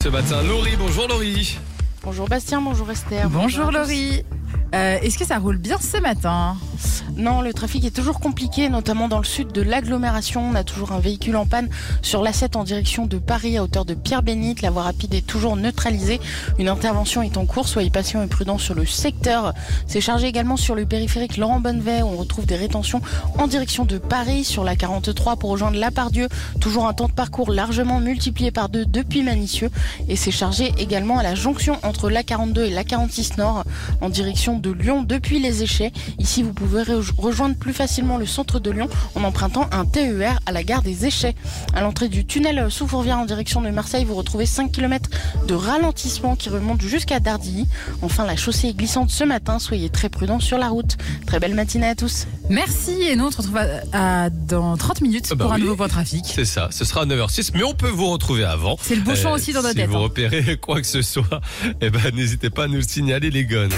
Ce matin, Laurie, bonjour Laurie. Bonjour Bastien, bonjour Esther. Bonjour à tous. Laurie. Est-ce que ça roule bien ce matin ? Non, le trafic est toujours compliqué, notamment dans le sud de l'agglomération. On a toujours un véhicule en panne sur l'A7 en direction de Paris à hauteur de Pierre-Bénite. La voie rapide est toujours neutralisée. Une intervention est en cours, soyez patients et prudents sur le secteur. C'est chargé également sur le périphérique Laurent Bonnevet où on retrouve des rétentions en direction de Paris sur la 43 pour rejoindre La Part-Dieu. Toujours un temps de parcours largement multiplié par 2 depuis Manicieux. Et c'est chargé également à la jonction entre la 42 et la 46 Nord en direction de Lyon depuis les Échets. Ici, vous pouvez rejoindre plus facilement le centre de Lyon en empruntant un TER à la gare des Échets. À l'entrée du tunnel sous Fourvière en direction de Marseille, vous retrouvez 5 km de ralentissement qui remonte jusqu'à Dardilly. Enfin, la chaussée est glissante ce matin, soyez très prudents sur la route. Très belle matinée à tous. Merci et nous on se retrouve dans 30 minutes pour un nouveau point trafic. C'est ça, ce sera à 9h06, mais on peut vous retrouver avant. C'est le bouchon aussi dans notre tête. Si vous repérez quoi que ce soit, n'hésitez pas à nous le signaler les gones.